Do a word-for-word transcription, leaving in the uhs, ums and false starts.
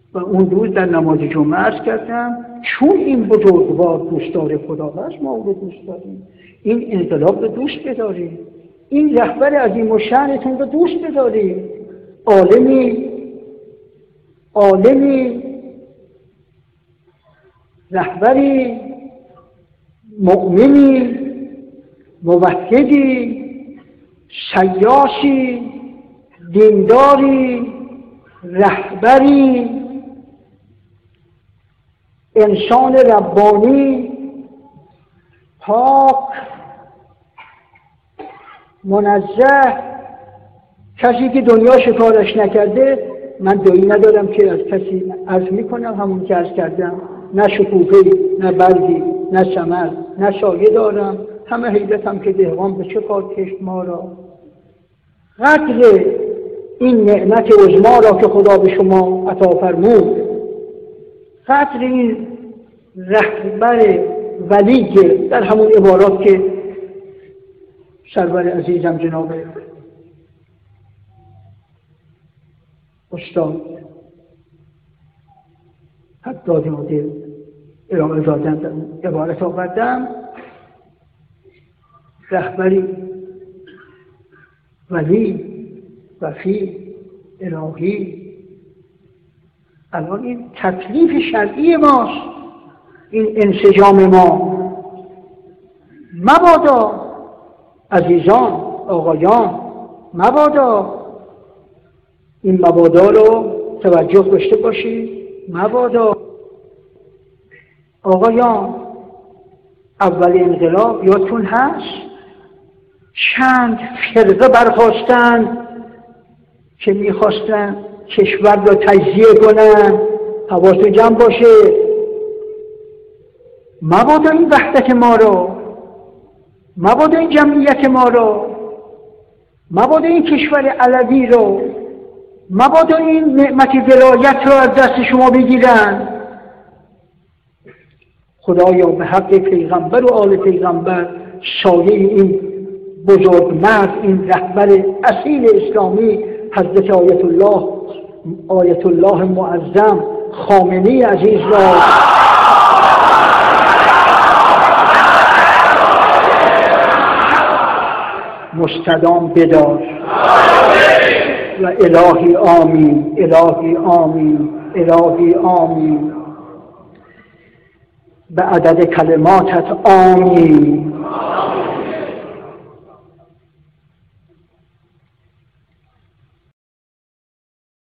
و اون روز در نماز جمعه عرض کردم چون این بزرگوار دوستدار خدا هست ما او رو دوست داریم، این انقلاب رو دوست بداریم، این رهبر عظیم الشأنتون رو دوست بداریم، عالمی عالمی رهبری مؤمنی موحدی سیاسی دینداری رهبری انسان ربانی پاک منزه، کسی که دنیا شکارش نکرده. من دایی ندارم که از کسی عرض میکنم همون که عرض کردم، نه شکوفه‌ای نه برگی نه ثمر نه سایه دارم، همه حیرتم که دهقان به چه کار کشت ما را. قدر این نعمت عظما را که خدا به شما عطا فرمود، قدر این رهبر ولی در همون عبارات که سرور عزیزم جناب استاد حداد مدیر ارائه دادن در عبارت آوردم، رهبری ولی وفی الهی. الان این تکلیف شرعی ماست، این انسجام ما. مبادا عزیزان آقایان، مبادا این مبادا رو توجه داشته باشید. مبادا آقایان، اول انقلاب یادتون هست چند فرقه برخاستن که میخواستن کشور را تجزیه کنن. حواستون جمع باشه، مبادا این وحدت ما رو، مبادا این جمعیت ما رو، مبادا این کشور علوی رو، مبادا این نعمت ولایت رو از دست شما بگیرن. خدایا به حق پیغمبر و آل پیغمبر سایه این بزرگ مرد، این رهبر اصیل اسلامی حضرت آیت الله آیت الله معظم خامنه‌ای عزیز را مستدام بدار. و الهی آمین، الهی آمین، الهی آمین. به عدد کلماتت آمین.